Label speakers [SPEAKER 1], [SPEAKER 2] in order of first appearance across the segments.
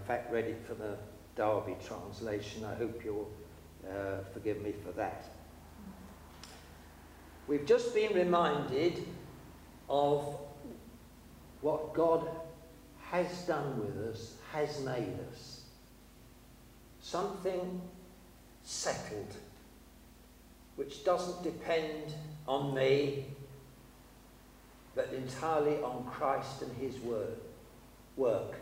[SPEAKER 1] fact read it from the Derby translation. I hope you'll forgive me for that. We've just been reminded of what God has done with us, has made us. Something settled, which doesn't depend on me, but entirely on Christ and his work.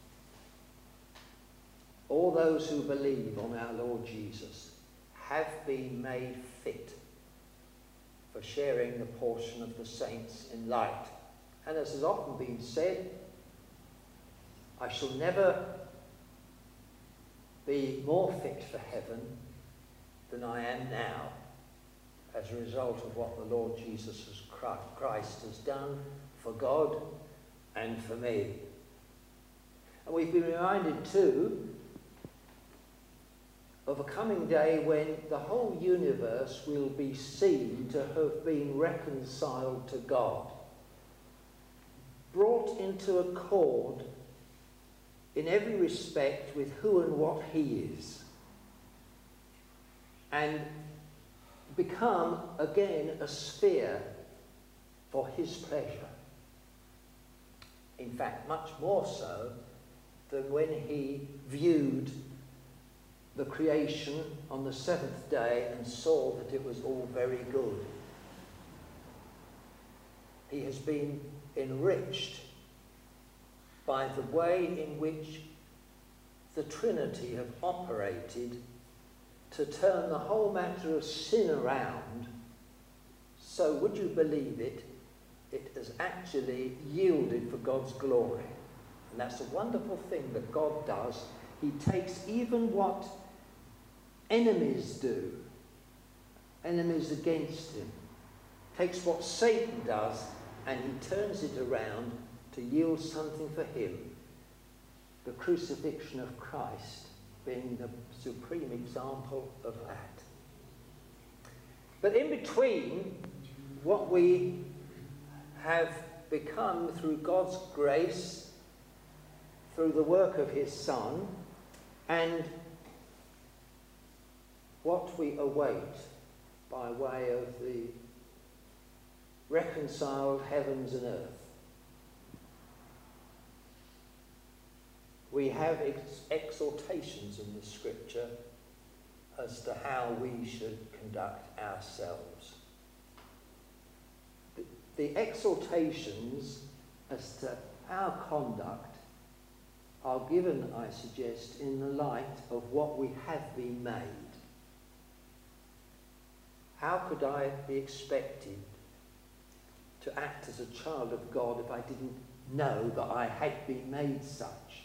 [SPEAKER 1] All those who believe on our Lord Jesus have been made fit for sharing the portion of the saints in light. And as has often been said, I shall never be more fit for heaven than I am now, as a result of what the Lord Jesus Christ has done for God and for me. And we've been reminded too of a coming day when the whole universe will be seen to have been reconciled to God, brought into accord in every respect with who and what he is, and become again a sphere for his pleasure. In fact, much more so than when he viewed the creation on the seventh day and saw that it was all very good. He has been enriched by the way in which the Trinity have operated to turn the whole matter of sin around. So would you believe it, it has actually yielded for God's glory. And that's a wonderful thing that God does. He takes even what enemies do, enemies against him, takes what Satan does and he turns it around to yield something for him. The crucifixion of Christ being the supreme example of that. But in between what we have become through God's grace, through the work of his Son, and what we await by way of the reconciled heavens and earth, we have exhortations in the scripture as to how we should conduct ourselves. The exhortations as to our conduct are given, I suggest, in the light of what we have been made. How could I be expected to act as a child of God if I didn't know that I had been made such?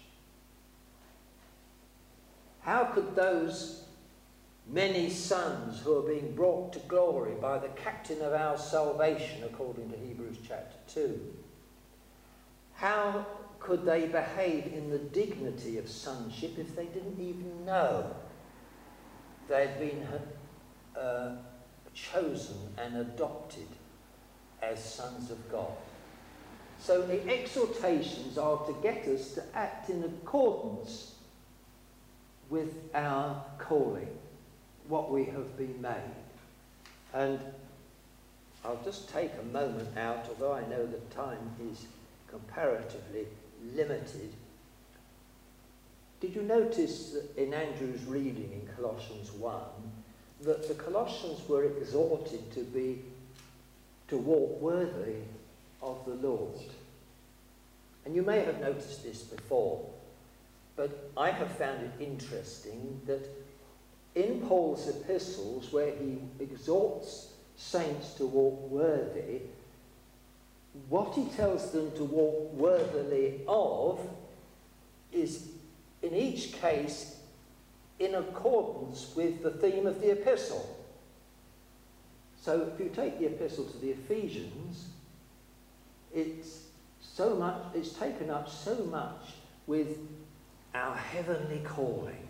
[SPEAKER 1] How could those many sons who are being brought to glory by the captain of our salvation, according to Hebrews chapter 2, how could they behave in the dignity of sonship if they didn't even know they'd been chosen and adopted as sons of God? So the exhortations are to get us to act in accordance with our calling, what we have been made. And I'll just take a moment out, although I know that time is comparatively limited. Did you notice that in Andrew's reading in Colossians 1 that the Colossians were exhorted to walk worthy of the Lord? And you may have noticed this before, but I have found it interesting that in Paul's epistles, where he exhorts saints to walk worthy, what he tells them to walk worthily of is, in each case, in accordance with the theme of the epistle. So if you take the epistle to the Ephesians, it's taken up so much with our heavenly calling.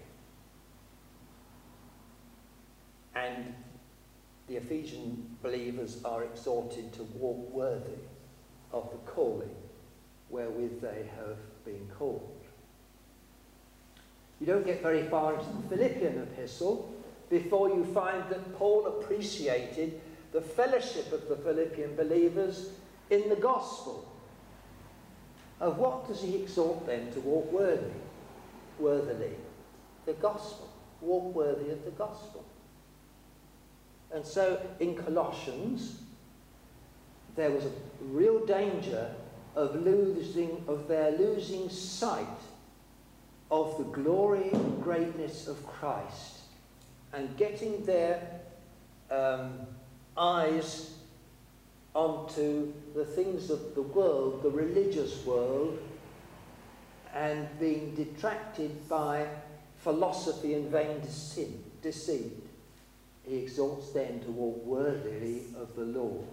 [SPEAKER 1] And the Ephesian believers are exhorted to walk worthy of the calling wherewith they have been called. You don't get very far into the Philippian epistle before you find that Paul appreciated the fellowship of the Philippian believers in the gospel. Of what does he exhort them to walk worthily? The gospel. Walk worthy of the gospel. And so in Colossians, there was a real danger of their losing sight of the glory and greatness of Christ and getting their eyes onto the things of the world, the religious world, and being detracted by philosophy and vain deceit. He exhorts them to walk worthily of the Lord.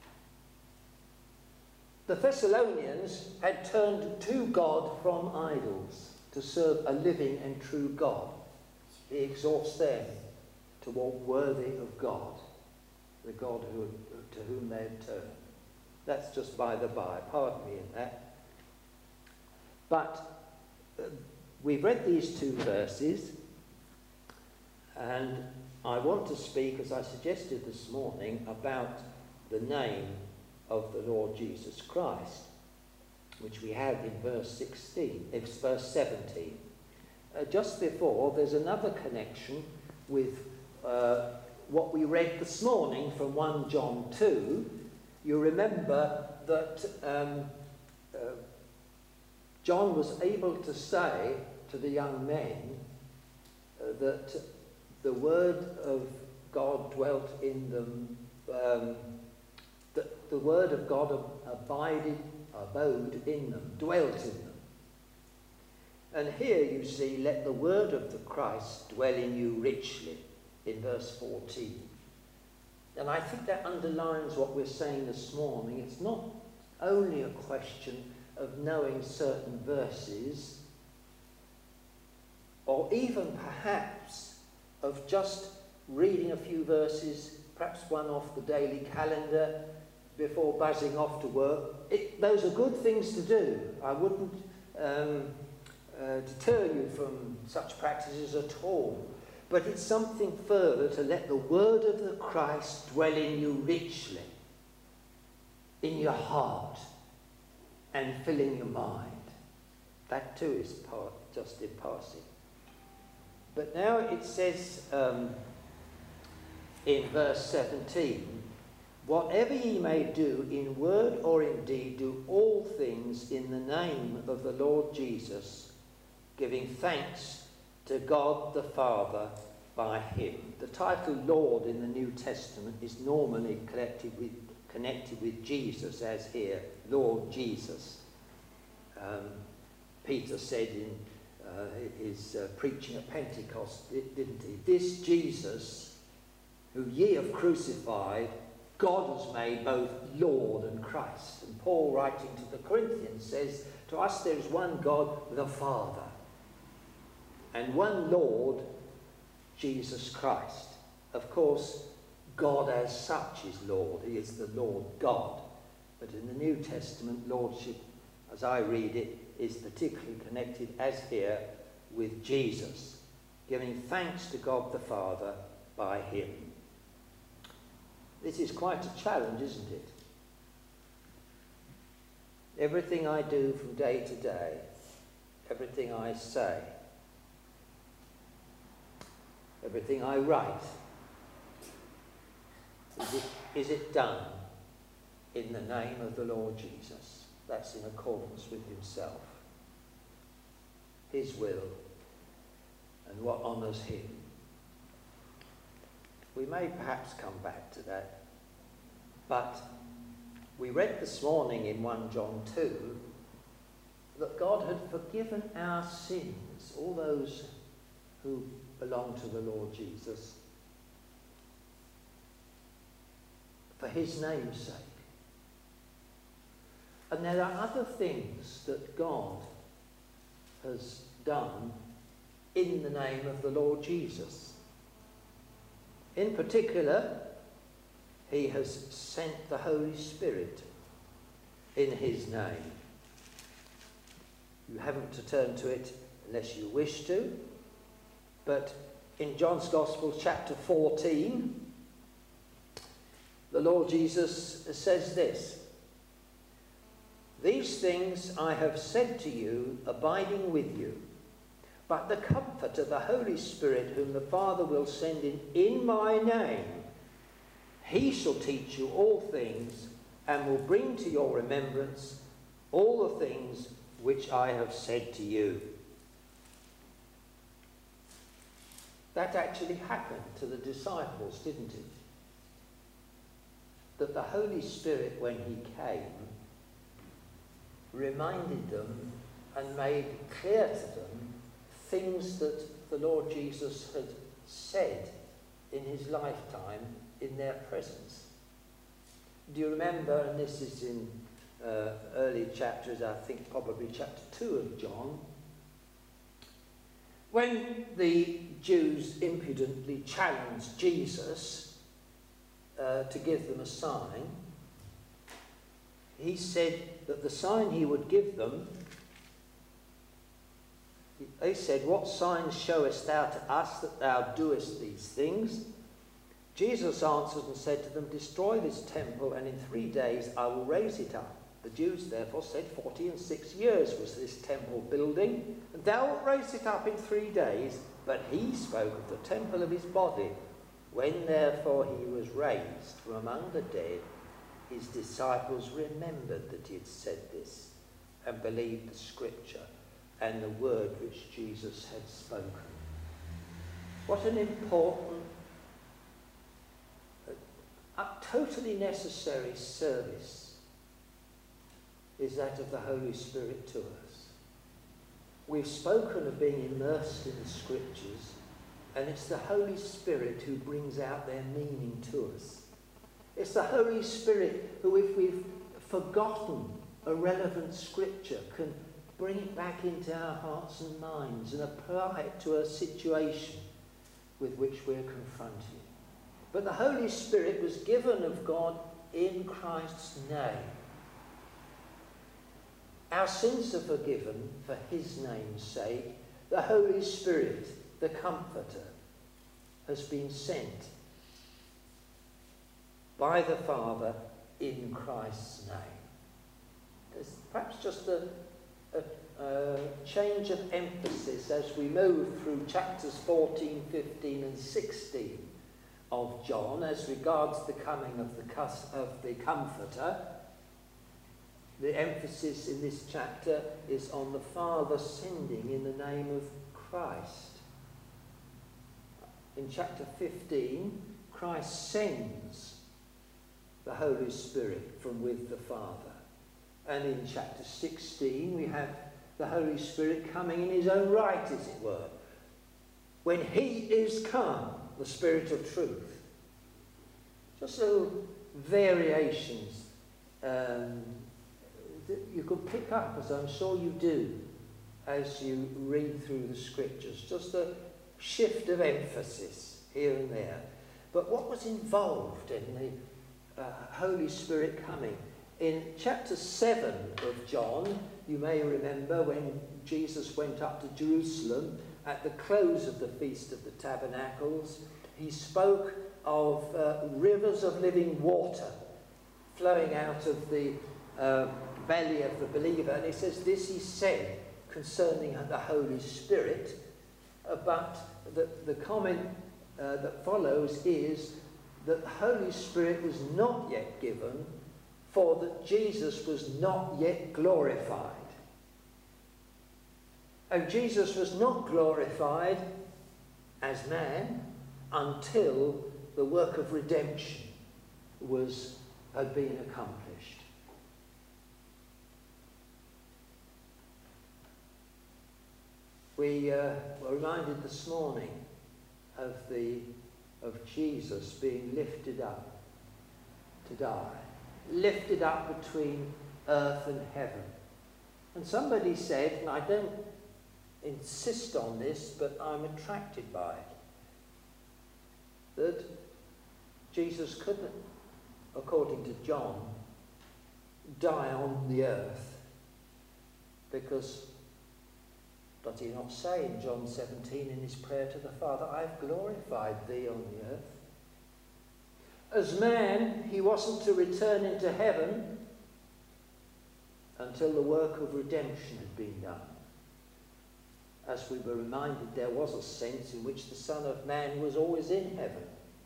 [SPEAKER 1] The Thessalonians had turned to God from idols to serve a living and true God. He exhorts them to walk worthy of God, the God to whom they had turned. That's just by the by, pardon me in that. But we've read these two verses, and I want to speak, as I suggested this morning, about the name of the Lord Jesus Christ, which we have in verse 17. Just before, there's another connection with what we read this morning from 1 John 2. You remember that John was able to say to the young men that the word of God dwelt in them, that the word of God abode in them, dwelt in them. And here you see, let the word of the Christ dwell in you richly, in verse 14. And I think that underlines what we're saying this morning. It's not only a question of knowing certain verses, or even perhaps of just reading a few verses, perhaps one off the daily calendar before buzzing off to work. Those are good things to do. I wouldn't deter you from such practices at all. But it's something further to let the word of the Christ dwell in you richly, in your heart, and filling your mind. That too is just in passing. But now it says in verse 17, whatever ye may do in word or in deed, do all things in the name of the Lord Jesus, giving thanks to God the Father by him. The title Lord in the New Testament is normally connected with Jesus, as here, Lord Jesus. Peter said in his preaching at Pentecost, didn't he? This Jesus, who ye have crucified, God has made both Lord and Christ. And Paul, writing to the Corinthians, says, to us there is one God, the Father, and one Lord, Jesus Christ. Of course, God as such is Lord. He is the Lord God. But in the New Testament, lordship, as I read it, is particularly connected, as here, with Jesus, giving thanks to God the Father by him. This is quite a challenge, isn't it? Everything I do from day to day, everything I say, everything I write, is it done in the name of the Lord Jesus? That's in accordance with himself, his will, and what honours him. We may perhaps come back to that, but we read this morning in 1 John 2 that God had forgiven our sins, all those who belong to the Lord Jesus, for his name's sake. And there are other things that God has done in the name of the Lord Jesus. In particular, he has sent the Holy Spirit in his name. You haven't to turn to it unless you wish to, But in John's Gospel, chapter 14, the Lord Jesus says this: "These things I have said to you, abiding with you. But the Comforter, the Holy Spirit, whom the Father will send in my name, he shall teach you all things and will bring to your remembrance all the things which I have said to you." That actually happened to the disciples, didn't it? That the Holy Spirit, when he came, reminded them and made clear to them things that the Lord Jesus had said in his lifetime in their presence. Do you remember, and this is in early chapters, I think probably chapter 2 of John, when the Jews impudently challenged Jesus to give them a sign, he said that the sign he would give them, they said, "What sign showest thou to us that thou doest these things?" Jesus answered and said to them, "Destroy this temple, and in 3 days I will raise it up." The Jews therefore said, 46 years was this temple building, and thou wilt raise it up in 3 days. But he spoke of the temple of his body. When therefore he was raised from among the dead, his disciples remembered that he had said this, and believed the scripture and the word which Jesus had spoken. What an important, totally necessary service is that of the Holy Spirit to us. We've spoken of being immersed in the scriptures, and it's the Holy Spirit who brings out their meaning to us. It's the Holy Spirit who, if we've forgotten a relevant scripture, can bring it back into our hearts and minds and apply it to a situation with which we're confronted. But the Holy Spirit was given of God in Christ's name. Our sins are forgiven for his name's sake. The Holy Spirit, the Comforter, has been sent by the Father in Christ's name. There's perhaps just a change of emphasis as we move through chapters 14, 15 and 16 of John as regards the coming of the Comforter. The emphasis in this chapter is on the Father sending in the name of Christ. In chapter 15, Christ sends the Holy Spirit from with the Father. And in chapter 16, we have the Holy Spirit coming in his own right, as it were. When he is come, the Spirit of truth. Just little variations that you could pick up, as I'm sure you do, as you read through the scriptures. Just a shift of emphasis here and there. But what was involved in the Holy Spirit coming? In chapter 7 of John, you may remember when Jesus went up to Jerusalem at the close of the Feast of the Tabernacles, he spoke of rivers of living water flowing out of the belly of the believer. And he says, this he said concerning the Holy Spirit, but the comment that follows is that the Holy Spirit was not yet given, for that Jesus was not yet glorified. And Jesus was not glorified as man until the work of redemption had been accomplished. We were reminded this morning of Jesus being lifted up to die, lifted up between earth and heaven. And somebody said, and I don't insist on this, but I'm attracted by it, that Jesus couldn't, according to John, die on the earth, because Does he not say in John 17 in his prayer to the Father, I have glorified thee on the earth? As man, he wasn't to return into heaven until the work of redemption had been done. As we were reminded, there was a sense in which the Son of Man was always in heaven.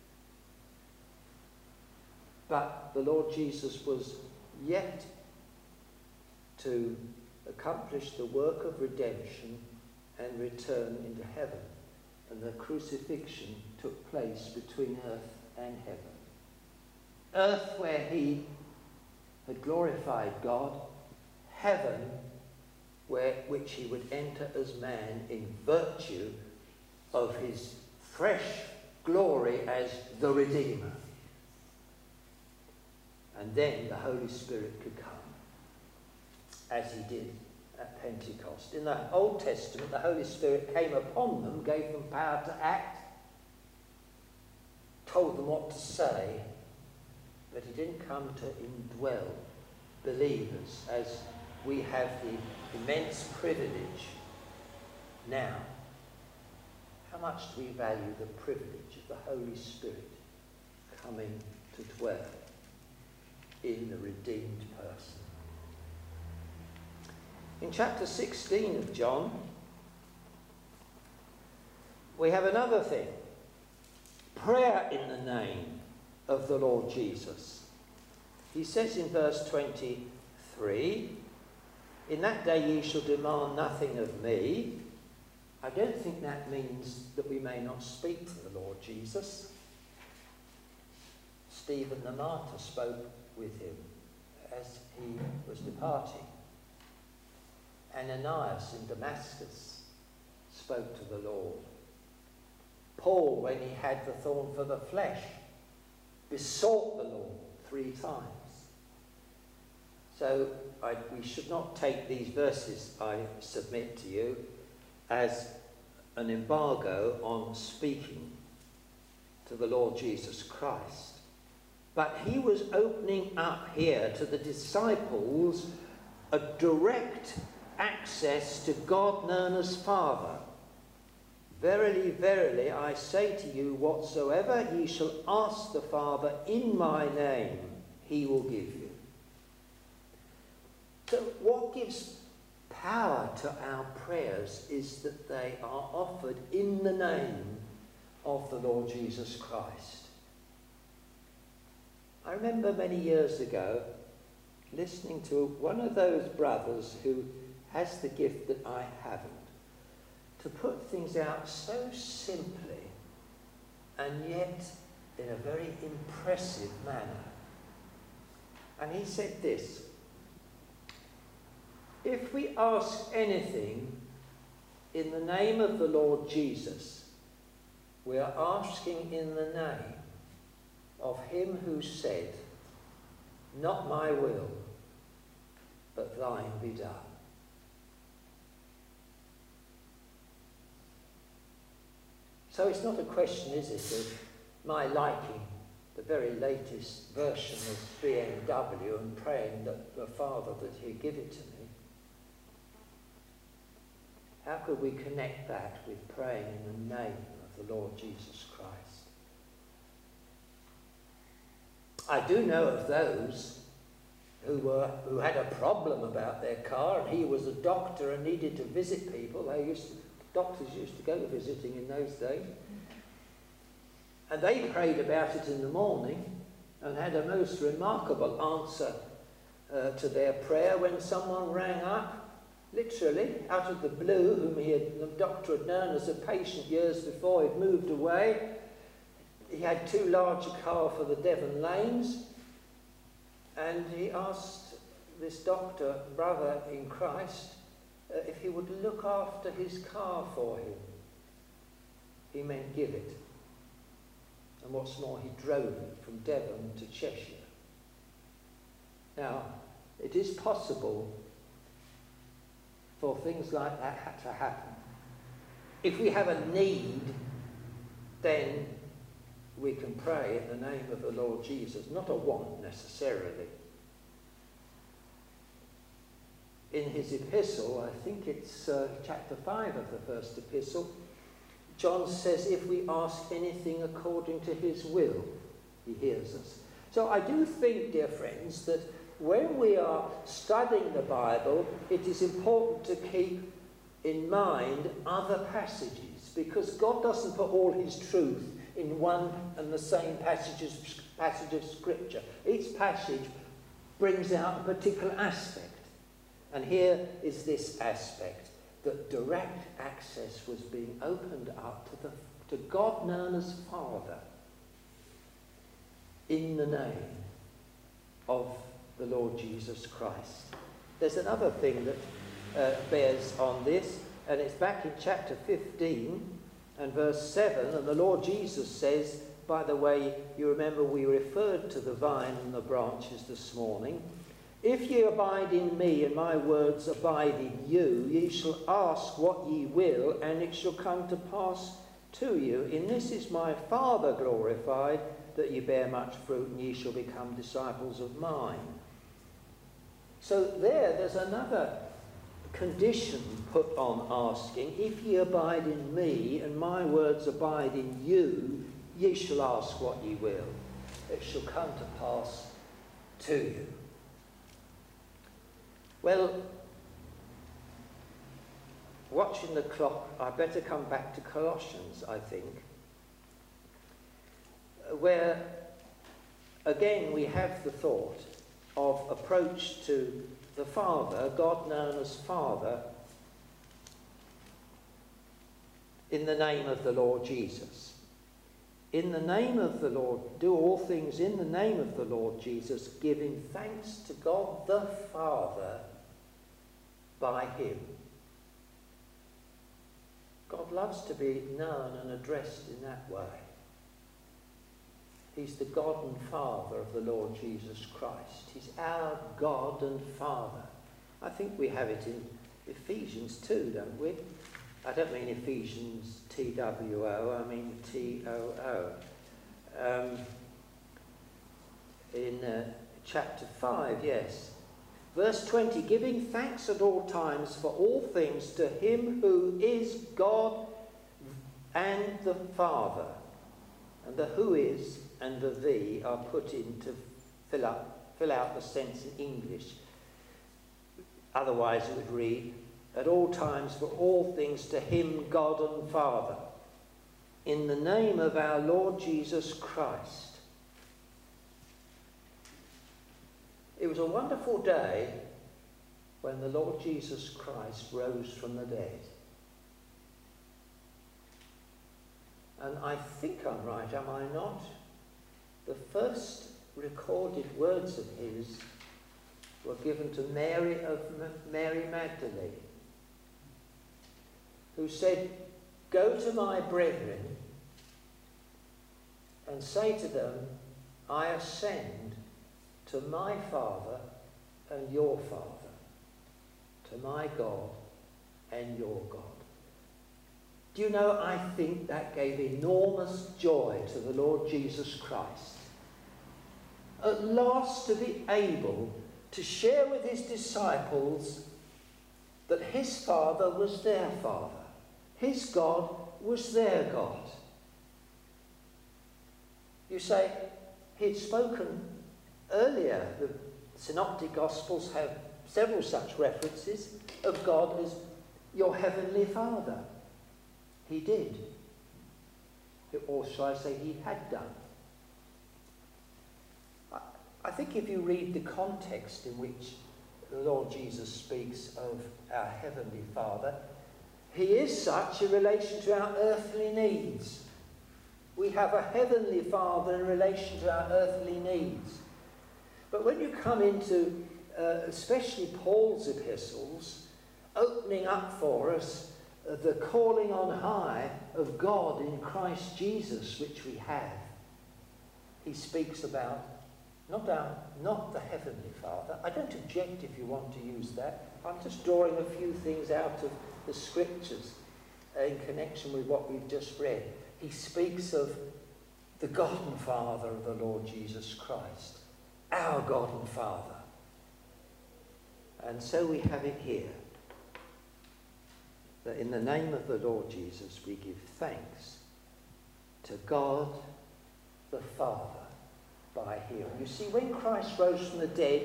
[SPEAKER 1] But the Lord Jesus was yet to accomplish the work of redemption and return into heaven. And the crucifixion took place between earth and heaven. Earth where he had glorified God, heaven which he would enter as man in virtue of his fresh glory as the Redeemer. And then the Holy Spirit could come, as he did at Pentecost. In the Old Testament, the Holy Spirit came upon them, gave them power to act, told them what to say, but he didn't come to indwell believers as we have the immense privilege now. How much do we value the privilege of the Holy Spirit coming to dwell in the redeemed person? In chapter 16 of John, we have another thing. Prayer in the name of the Lord Jesus. He says in verse 23, in that day ye shall demand nothing of me. I don't think that means that we may not speak to the Lord Jesus. Stephen the martyr spoke with him as he was departing. Ananias in Damascus spoke to the Lord. Paul, when he had the thorn for the flesh, besought the Lord 3 times. So we should not take these verses, I submit to you, as an embargo on speaking to the Lord Jesus Christ. But he was opening up here to the disciples a direct access to God known as Father. Verily, verily, I say to you, whatsoever ye shall ask the Father in my name, he will give you. So what gives power to our prayers is that they are offered in the name of the Lord Jesus Christ. I remember many years ago listening to one of those brothers who has the gift that I haven't, to put things out so simply and yet in a very impressive manner. And he said this: if we ask anything in the name of the Lord Jesus, we are asking in the name of him who said, not my will, but thine be done. So it's not a question, is it, of my liking the very latest version of BMW and praying that the Father that he'd give it to me. How could we connect that with praying in the name of the Lord Jesus Christ? I do know of those who had a problem about their car, and he was a doctor and needed to visit people. Doctors used to go visiting in those days. And they prayed about it in the morning and had a most remarkable answer to their prayer when someone rang up, literally, out of the blue, whom the doctor had known as a patient years before. He'd moved away. He had too large a car for the Devon lanes. And he asked this doctor, brother in Christ, if he would look after his car for him. He meant give it. And what's more, he drove it from Devon to Cheshire. Now, it is possible for things like that to happen. If we have a need, then we can pray in the name of the Lord Jesus, not a want necessarily. in his epistle, I think it's chapter 5 of the first epistle, John says, if we ask anything according to his will, he hears us. So I do think, dear friends, that when we are studying the Bible, it is important to keep in mind other passages, because God doesn't put all his truth in one and the same passage of Scripture. Each passage brings out a particular aspect. And here is this aspect, that direct access was being opened up to God known as Father in the name of the Lord Jesus Christ. There's another thing that bears on this, and it's back in chapter 15 and verse 7, and the Lord Jesus says, by the way, you remember we referred to the vine and the branches this morning, if ye abide in me and my words abide in you, ye shall ask what ye will, and it shall come to pass to you. In this is my Father glorified, that ye bear much fruit, and ye shall become disciples of mine. So there's another condition put on asking, if ye abide in me and my words abide in you, ye shall ask what ye will. It shall come to pass to you. Well, watching the clock, I better come back to Colossians, I think, where again we have the thought of approach to the Father, God known as Father, in the name of the Lord Jesus. In the name of the Lord, do all things in the name of the Lord Jesus, giving thanks to God the Father by him. God loves to be known and addressed in that way. He's the God and Father of the Lord Jesus Christ. He's our God and Father. I think we have it in Ephesians 2, don't we? I don't mean Ephesians T-W-O, I mean T-O-O. In chapter 5, yes. Verse 20, giving thanks at all times for all things to him who is God and the Father. And the who is and the thee are put in to fill out the sense in English. Otherwise it would read, at all times for all things to him, God and Father, in the name of our Lord Jesus Christ. It was a wonderful day when the Lord Jesus Christ rose from the dead. And I think I'm right, am I not? The first recorded words of his were given to Mary Magdalene, who said, go to my brethren and say to them, I ascend to my Father and your Father, to my God and your God. Do you know, I think that gave enormous joy to the Lord Jesus Christ. At last to be able to share with his disciples that his Father was their Father. His God was their God. You say, he'd spoken earlier. The Synoptic Gospels have several such references of God as your heavenly Father. He did. Or shall I say he had done. I think if you read the context in which the Lord Jesus speaks of our heavenly Father, he is such in relation to our earthly needs. We have a heavenly Father in relation to our earthly needs. But when you come into, especially Paul's epistles, opening up for us the calling on high of God in Christ Jesus, which we have, he speaks about not the heavenly Father. I don't object if you want to use that. I'm just drawing a few things out of the scriptures in connection with what we've just read. He speaks of the God and Father of the Lord Jesus Christ, our God and Father. And so we have it here, that in the name of the Lord Jesus we give thanks to God the Father by hearing. You see, when Christ rose from the dead,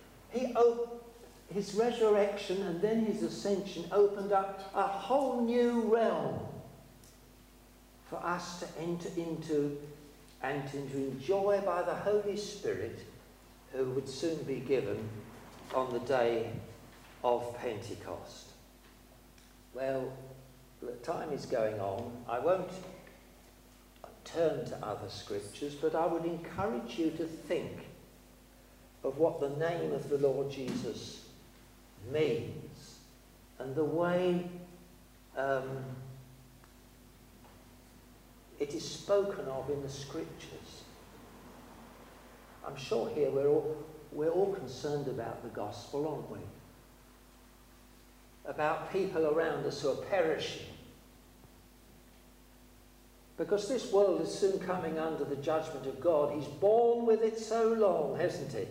[SPEAKER 1] his resurrection and then his ascension opened up a whole new realm for us to enter into and to enjoy by the Holy Spirit, who would soon be given on the day of Pentecost. Well, the time is going on. I won't turn to other scriptures, but I would encourage you to think of what the name of the Lord Jesus means and the way it is spoken of in the scriptures. I'm sure here we're all concerned about the gospel, aren't we? About people around us who are perishing. Because this world is soon coming under the judgment of God. He's borne with it so long, hasn't he?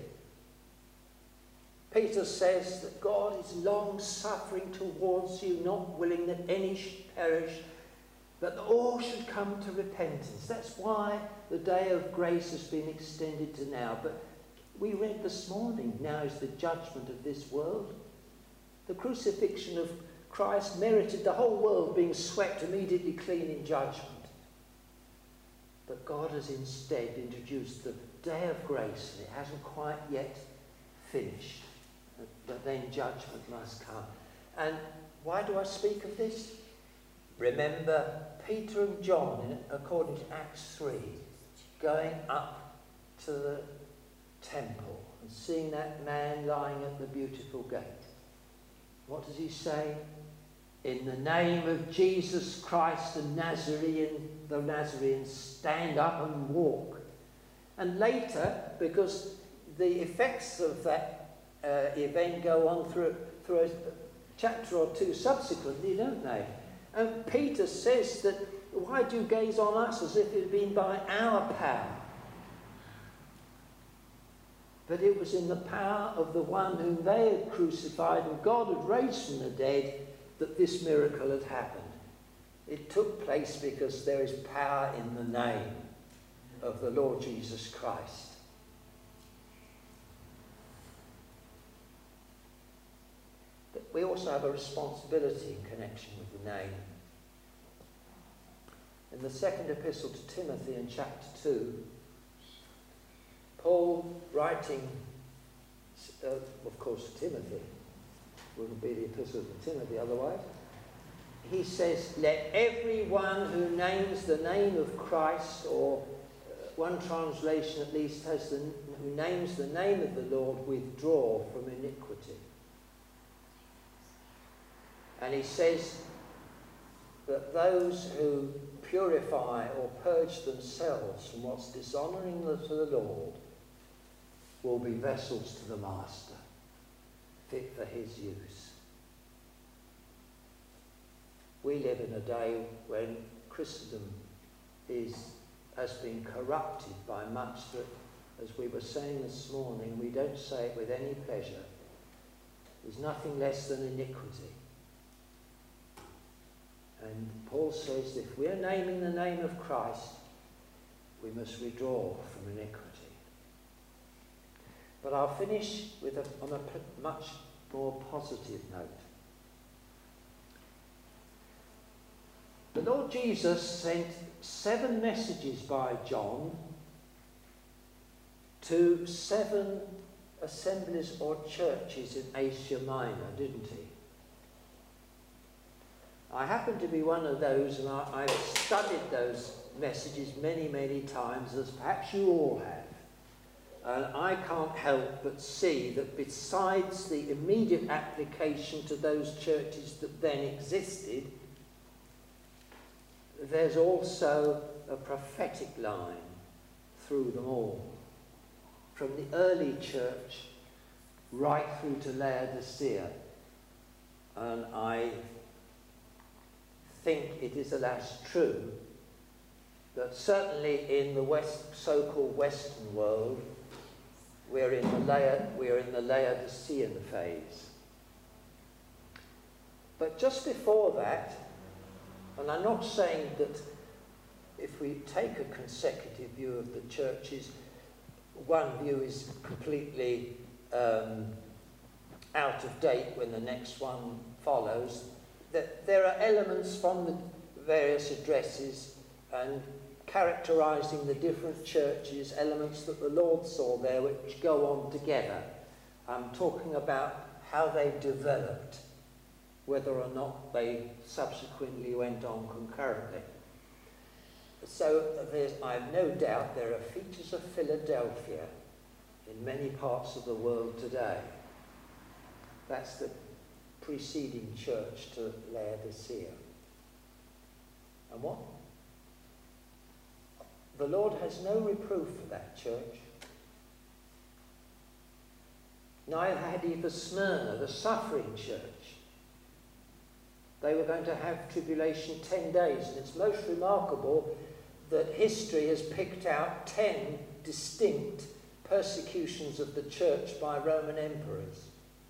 [SPEAKER 1] Peter says that God is long-suffering towards you, not willing that any should perish, but that all should come to repentance. That's why the day of grace has been extended to now. But we read this morning, now is the judgment of this world. The crucifixion of Christ merited the whole world being swept immediately clean in judgment. But God has instead introduced the day of grace, and it hasn't quite yet finished. But then judgment must come. And why do I speak of this? Remember Peter and John, according to Acts 3, going up to the temple and seeing that man lying at the beautiful gate. What does he say? In the name of Jesus Christ the Nazarene, stand up and walk. And later, because the effects of that event go on through a chapter or two subsequently, don't they? And Peter says that, why do you gaze on us as if it had been by our power? But it was in the power of the one whom they had crucified and God had raised from the dead that this miracle had happened. It took place because there is power in the name of the Lord Jesus Christ. But we also have a responsibility in connection with the name. In the second epistle to Timothy in chapter 2, Paul, writing, of course, to Timothy, wouldn't be the epistle to Timothy otherwise, he says, let everyone who names the name of Christ, or one translation at least has who names the name of the Lord, withdraw from iniquity. And he says that those who purify or purge themselves from what's dishonouring to the Lord will be vessels to the Master, fit for his use. We live in a day when Christendom has been corrupted by much that, as we were saying this morning, we don't say it with any pleasure, is nothing less than iniquity. And Paul says if we're naming the name of Christ, we must withdraw from iniquity. But I'll finish on a much more positive note. The Lord Jesus sent 7 messages by John to 7 assemblies or churches in Asia Minor, didn't he? I happen to be one of those, and I've studied those messages many, many times, as perhaps you all have. And I can't help but see that besides the immediate application to those churches that then existed, there's also a prophetic line through them all. From the early church right through to Laodicea. And I think it is alas true that certainly in the so-called Western world, we're in the Laodicean phase. But just before that, and I'm not saying that if we take a consecutive view of the churches, one view is completely out of date when the next one follows, that there are elements from the various addresses and characterising the different churches, elements that the Lord saw there which go on together. I'm talking about how they developed, whether or not they subsequently went on concurrently. So I have no doubt there are features of Philadelphia in many parts of the world today. That's the preceding church to Laodicea. And what? The Lord has no reproof for that church. Neither had he for Smyrna, the suffering church. They were going to have tribulation 10 days, and it's most remarkable that history has picked out 10 distinct persecutions of the church by Roman emperors.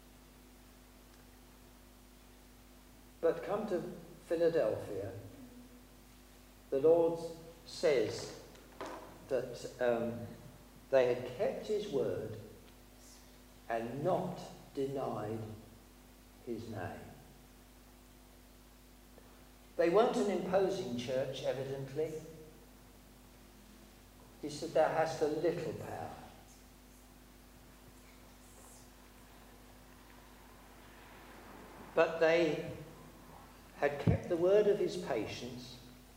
[SPEAKER 1] But come to Philadelphia, the Lord says that they had kept his word and not denied his name. They weren't an imposing church, evidently. He said thou hast a little power. But they had kept the word of his patience,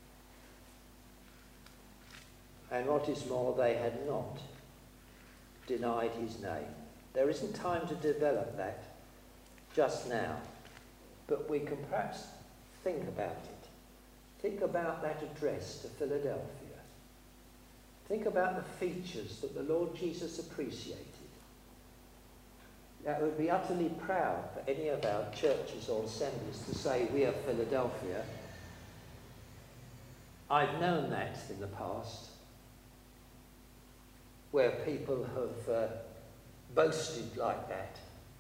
[SPEAKER 1] and what is more, they had not denied his name. There isn't time to develop that just now, but we can perhaps think about it. Think about that address to Philadelphia. Think about the features that the Lord Jesus appreciated. That would be utterly proud for any of our churches or assemblies to say, we are Philadelphia. I've known that in the past, where people have boasted like that.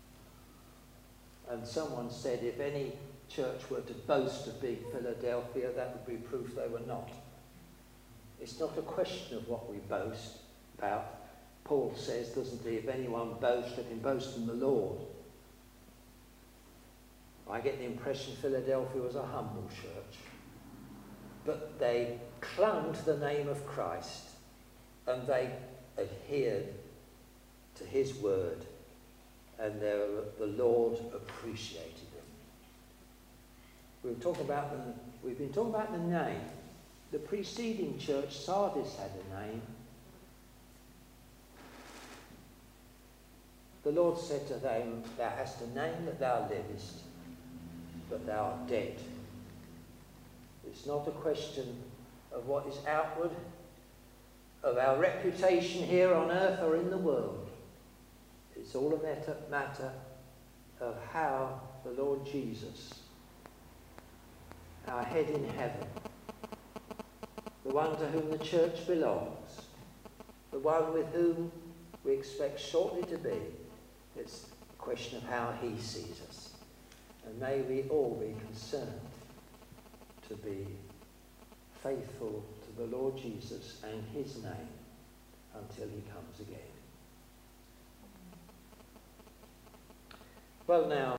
[SPEAKER 1] And someone said if any church were to boast of being Philadelphia, that would be proof they were not. It's not a question of what we boast about. Paul says, doesn't he, if anyone boasts, let him boast in the Lord. I get the impression Philadelphia was a humble church. But they clung to the name of Christ, and they adhered to his word, and the Lord appreciated them. We've been talking about the name. The preceding church, Sardis, had a name. The Lord said to them, thou hast a name that thou livest, but thou art dead. It's not a question of what is outward, of our reputation here on earth or in the world. It's all a matter of how the Lord Jesus, our head in heaven, the one to whom the church belongs, the one with whom we expect shortly to be, it's a question of how he sees us. And may we all be concerned to be faithful to the Lord Jesus and his name until he comes again. Well, now,